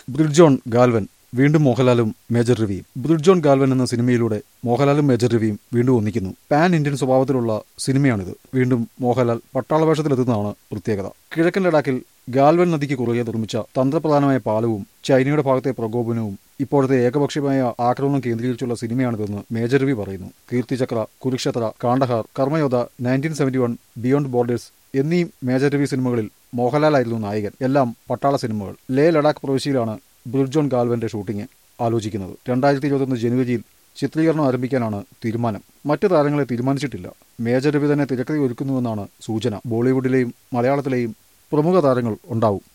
ബ്രിഡ്ജോൺ ഗാൽവൻ വീണ്ടും മോഹൻലാലും മേജർ രവിയും. ബ്രിഡ്ജോൺ ഗാൽവൻ എന്ന സിനിമയിലൂടെ മോഹൻലാലും മേജർ രവിയും വീണ്ടും ഒന്നിക്കുന്നു. Pan Indian സ്വഭാവത്തിലുള്ള സിനിമയാണിത്. വീണ്ടും മോഹൻലാൽ പട്ടാള വേഷത്തിലെത്തുന്നതാണ് പ്രത്യേകത. കിഴക്കൻ ലഡാക്കിൽ ഗാൽവൻ നദിക്ക് കുറുകെ നിർമ്മിച്ച തന്ത്രപ്രധാനമായ പാലവും ചൈനയുടെ ഭാഗത്തെ പ്രകോപനവും ഇപ്പോഴത്തെ ഏകപക്ഷീയമായ ആക്രമണം കേന്ദ്രീകരിച്ചുള്ള സിനിമയാണിതെന്ന് മേജർ രവി പറയുന്നു. കീർത്തിചക്ര, കുരുക്ഷേത്ര, കാണ്ഡഹാർ, കർമ്മയോധ, 1971, ബിയോണ്ട് ബോർഡേഴ്സ് എന്നീ മേജർ രവി സിനിമകളിൽ മോഹൻലാലായിരുന്നു നായകൻ. എല്ലാം പട്ടാള സിനിമകൾ. ലേ ലഡാക്ക് പ്രവിശ്യയിലാണ് ബ്രിഡ്ജോൺ ഗാൽവന്റെ ഷൂട്ടിംഗ് ആലോചിക്കുന്നത്. 2021 ജനുവരിയിൽ ചിത്രീകരണം ആരംഭിക്കാനാണ് തീരുമാനം. മറ്റ് താരങ്ങളെ തീരുമാനിച്ചിട്ടില്ല. മേജർ രവി തന്നെ തിരക്കഥ ഒരുക്കുന്നുവെന്നാണ് സൂചന. ബോളിവുഡിലെയും മലയാളത്തിലെയും പ്രമുഖ താരങ്ങൾ ഉണ്ടാവും.